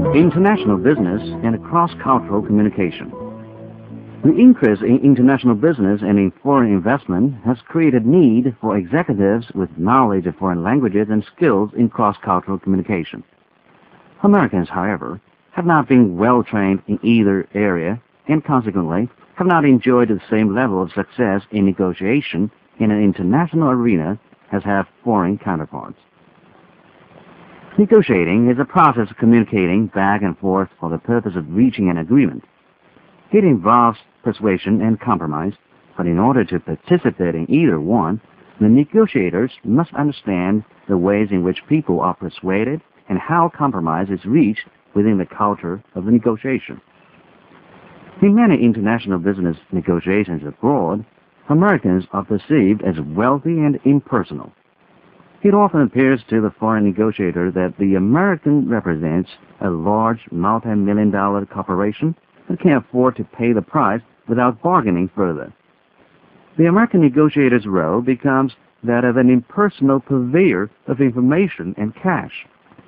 International business and cross-cultural communication. The increase in international business and in foreign investment has created need for executives with knowledge of foreign languages and skills in cross-cultural communication. Americans, however, have not been well trained in either area and consequently have not enjoyed the same level of success in negotiation in an international arena as have foreign counterparts. Negotiating is a process of communicating back and forth for the purpose of reaching an agreement. It involves persuasion and compromise, but in order to participate in either one, the negotiators must understand the ways in which people are persuaded and how compromise is reached within the culture of the negotiation. In many international business negotiations abroad, Americans are perceived as wealthy and impersonal. It often appears to the foreign negotiator that the American represents a large multi-million-dollar corporation that can afford to pay the price without bargaining further. The American negotiator's role becomes that of an impersonal purveyor of information and cash.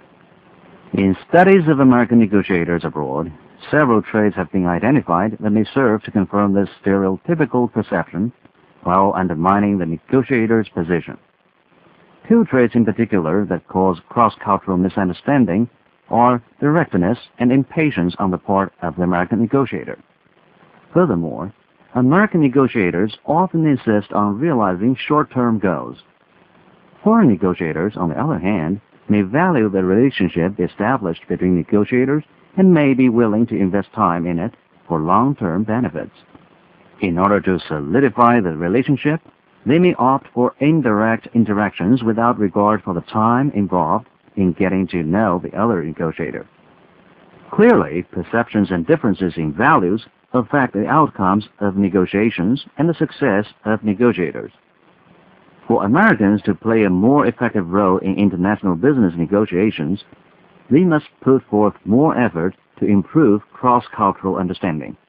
In studies of American negotiators abroad, several traits have been identified that may serve to confirm this stereotypical perception while undermining the negotiator's position. Two traits in particular that cause cross-cultural misunderstanding are directness and impatience on the part of the American negotiator. Furthermore, American negotiators often insist on realizing short-term goals. Foreign negotiators, on the other hand, may value the relationship established between negotiators and may be willing to invest time in it for long-term benefits. In order to solidify the relationship, they may opt for indirect interactions without regard for the time involved in getting to know the other negotiator. Clearly, perceptions and differences in values affect the outcomes of negotiations and the success of negotiators. For Americans to play a more effective role in international business negotiations, they must put forth more effort to improve cross-cultural understanding.